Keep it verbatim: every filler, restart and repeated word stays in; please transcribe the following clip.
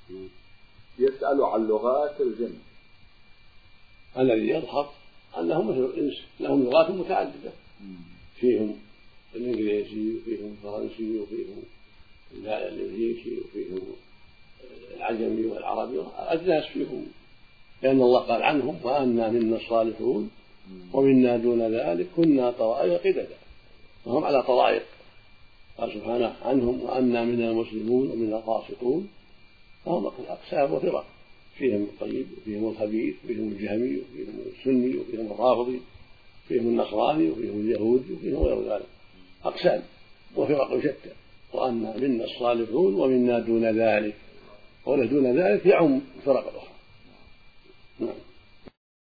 يسأل عن لغات الجن. الذي يظهر أنهم مثل الإنس لهم لغات متعددة، فيهم الإنجليزي وفيهم الفرنسي وفيهم الأمريكي وفيهم العجمي والعربي، أجناس فيهم، لأن الله قال عنهم وأنا منا الصالحون ومنا دون ذلك كنا طرائق قددا، وهم على طرائق. قال سبحانه عنهم وأنا منا المسلمون ومنا القاسطون، فهم أقسام وفرق، فيهم الطيب وفيهم الخبيث وفيهم الجهمي وفيهم السني وفيهم الرافضي وفيهم النصراني وفيهم اليهودي وفيهم غير ذلك، أقسام وفرق شتى. وأنا منا الصالحون ومنا دون ذلك، ولا دون ذلك يعم الفرق الأخرى. نعم.